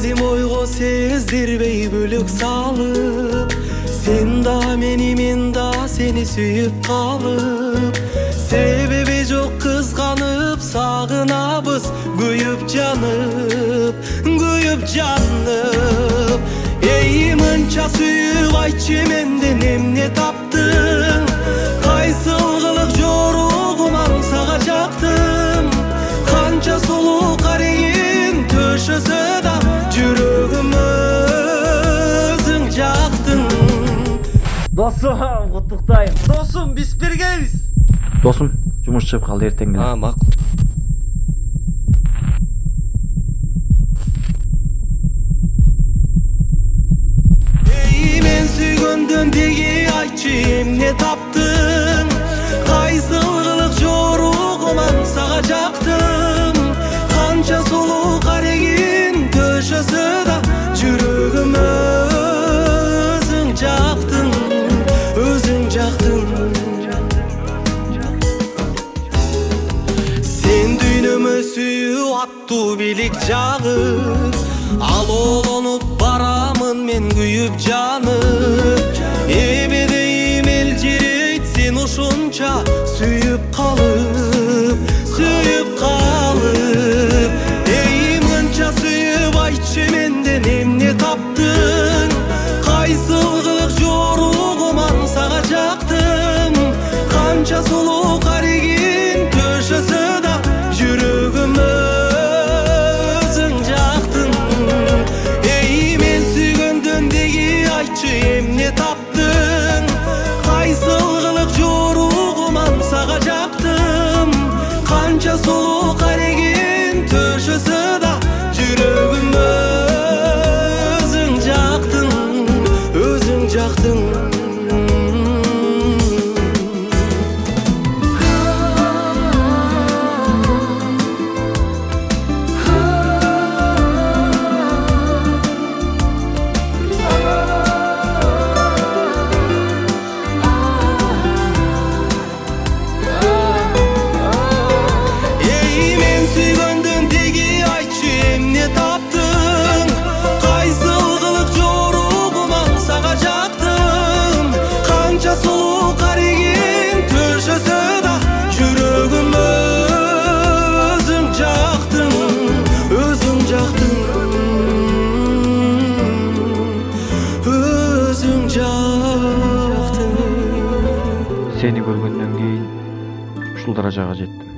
Azim oygo сездирбей бөлөк салып, сен да мени, мен да сени сүйүп калып, себеби жок кызганып сагынабыз, күйүп жанып, Эй, мынча сүйүп айтчы менден эмне таптың, кайсыл кылык жоругуман сага жактым, канча сулуу карейин төшөсө да жүрөгүм өзүң жактың. Досум, куттуктайм. Досум, биз биргебиз. Досум, жумуш чыгып калды, эртең менен. Макул. Эй, мен сүйгөндөн деги айтчы эмне таптың, кайсыл кылык жоругуман сага жактым, канча сулуу карегин төшөсө да жүрөгүм өзүң жактың. Сен дүйнөмө сүйүү аттуу бийлик жагып, ал олонуп барамын мен күйүп жанып, эбедейим элжирейт сен ушунча сүйүп калып. Эй, мынча сүйүп айтчы менден эмне таптың, кайсыл кылык жоругуман сага жактым, канча сулуу карегин төшөсө да жүрөгүм өзүң жактың. Эй, мен сүйгөндөн деги айтчы эмне таптың, кайсыл кылык жоругуман сага жактым, канча сулуу карегин төшөсө да жүрөгүм өзүң жактың. Seni görgөндөн кийин ушул даражага жеттим.